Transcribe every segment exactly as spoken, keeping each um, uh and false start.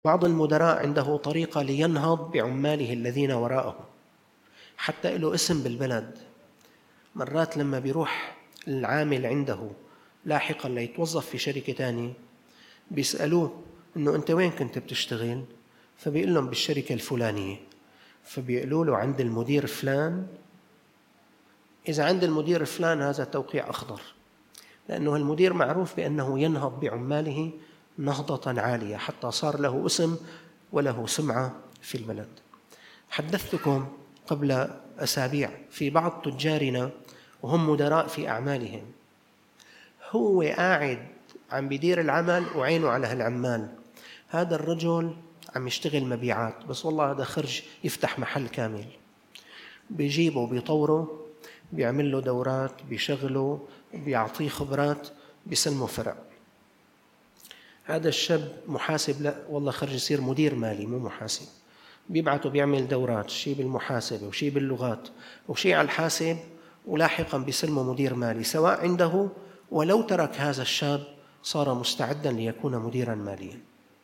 بعض المدراء عنده طريقة لينهض بعماله الذين وراءه، حتى له اسم بالبلد. مرات لما بيروح العامل عنده لاحقا ليتوظف في شركة تانية بيسألوه إنه أنت وين كنت بتشتغل؟ فبيقول لهم بالشركة الفلانية. فبيقولوا له عند المدير فلان. إذا عند المدير فلان هذا توقيع أخضر، لأنه المدير معروف بأنه ينهض بعماله نهضة عالية حتى صار له اسم وله سمعة في البلد. حدثتكم قبل أسابيع في بعض تجارنا وهم مدراء في أعمالهم، هو قاعد عم بيدير العمل وعينه على هالعمال. هذا الرجل عم يشتغل مبيعات، بس والله هذا خرج يفتح محل كامل، بيجيبه بيطوره، بيعمل له دورات، بيشغله، بيعطيه خبرات، بيسلمه فرع. هذا الشاب محاسب، لا والله خرج يصير مدير مالي مو محاسب، بيبعته بيعمل دورات، شيء بالمحاسبة وشيء باللغات وشيء على الحاسب، ولاحقا بيسلمه مدير مالي سواء عنده. ولو ترك هذا الشاب صار مستعدا ليكون مديرا ماليا.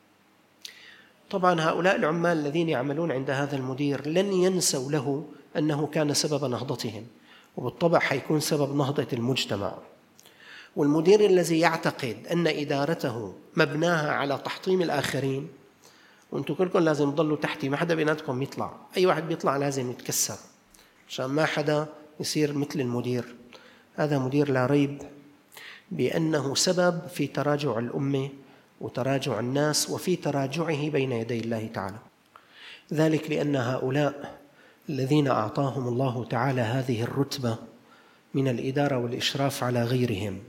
طبعا هؤلاء العمال الذين يعملون عند هذا المدير لن ينسوا له أنه كان سبب نهضتهم، وبالطبع حيكون سبب نهضة المجتمع. والمدير الذي يعتقد أن إدارته مبناها على تحطيم الآخرين، وأنتم كلكم لازم تضلوا تحتي، ما حدا بيناتكم يطلع، أي واحد بيطلع لازم يتكسر عشان ما حدا يصير مثل المدير، هذا مدير لا ريب بأنه سبب في تراجع الأمة وتراجع الناس وفي تراجعه بين يدي الله تعالى. ذلك لأن هؤلاء الذين أعطاهم الله تعالى هذه الرتبة من الإدارة والإشراف على غيرهم،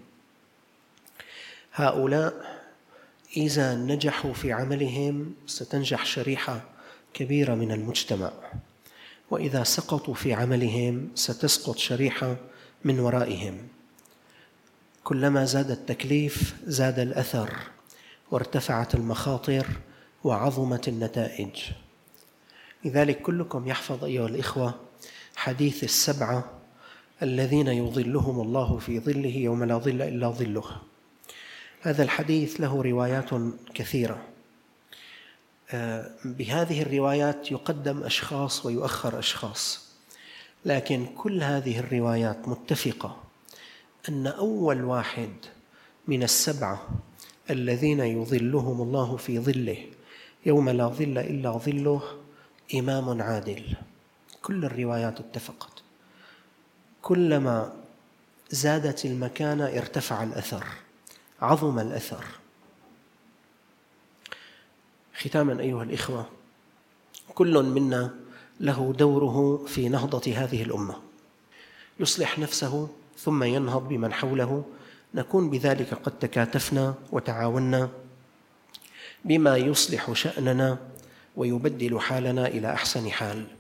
هؤلاء إذا نجحوا في عملهم ستنجح شريحة كبيرة من المجتمع، وإذا سقطوا في عملهم ستسقط شريحة من ورائهم. كلما زاد التكليف زاد الأثر، وارتفعت المخاطر وعظمت النتائج. لذلك كلكم يحفظ أيها الإخوة حديث السبعة الذين يظلهم الله في ظله يوم لا ظل إلا ظله. هذا الحديث له روايات كثيرة، بهذه الروايات يقدم أشخاص ويؤخر أشخاص، لكن كل هذه الروايات متفقة أن أول واحد من السبعة الذين يظلهم الله في ظله يوم لا ظل إلا ظله إمام عادل. كل الروايات اتفقت، كلما زادت المكانة ارتفع الأثر، عظم الأثر. ختاما أيها الإخوة، كل منا له دوره في نهضة هذه الأمة، يصلح نفسه ثم ينهض بمن حوله. نكون بذلك قد تكاتفنا وتعاوننا بما يصلح شأننا ويبدل حالنا إلى أحسن حال.